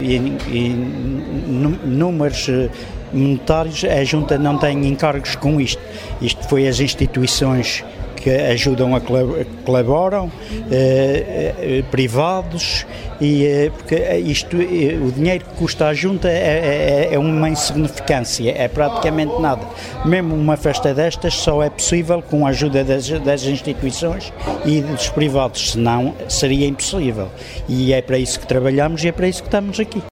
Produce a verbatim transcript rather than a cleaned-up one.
e, e números monetários, a Junta não tem encargos com isto. Isto foi as instituições que ajudam, a colaboram, eh, eh, privados, e eh, porque isto, eh, o dinheiro que custa à Junta é, é, é uma insignificância, é praticamente nada. Mesmo uma festa destas só é possível com a ajuda das, das instituições e dos privados, senão seria impossível. E é para isso que trabalhamos e é para isso que estamos aqui.